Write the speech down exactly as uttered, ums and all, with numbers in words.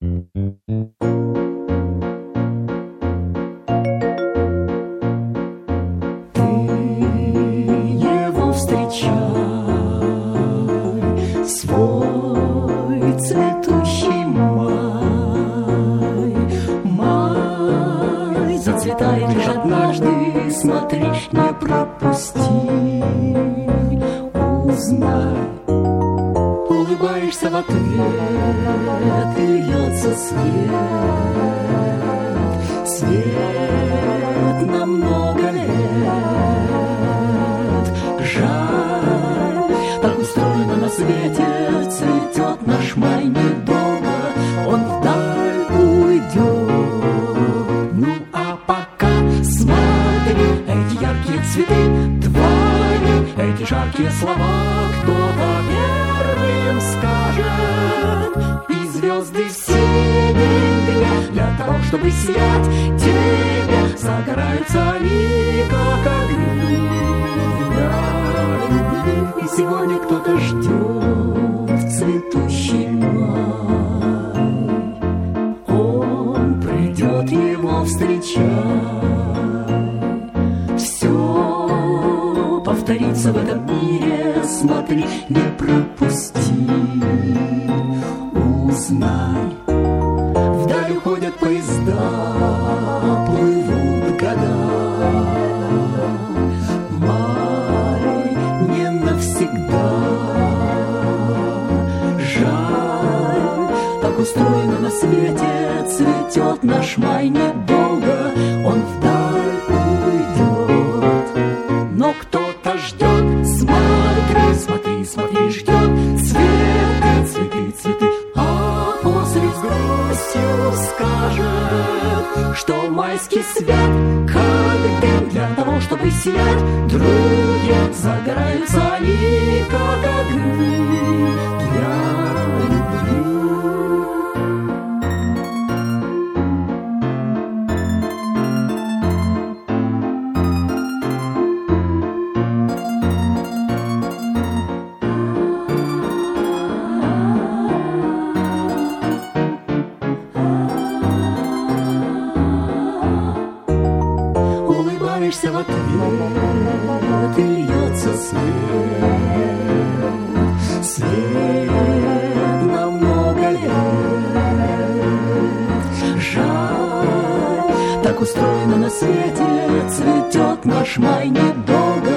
его встречай, свой цветущий май. Май зацветает лишь однажды, смотри, не пропусти, узнай. Улыбаешься в ответ, и льется свет, свет на много лет. Жаль, так устроено на свете, цветет наш май недолго, он вдаль уйдет. Ну а пока смотри, эти яркие цветы твои, эти жаркие слова кто-то первым скажет. И звезды в синем дне для того, чтобы сиять тебе, загораются они, как огни. Я люблю, и сегодня кто-то ждет цветущий май. Он придет его встречать. Все повторится в этом мире, смотри, не пропусти, узнай. Вдаль уходят поезда, плывут года. Май не навсегда. Жаль, так устроено на свете, цветет наш май недолго, он вдаль уйдет. Но кто-то ждет, смотри, смотри, смотри, ждет цветы, цветы, цветы, а после с грустью скажет, что майский свет, как дым для того, чтобы сиять, другим загораются они, как огни. Я люблю. Улыбаешься в ответ, и льется свет, свет на много лет. Жаль, так устроено на свете, цветет наш май недолго,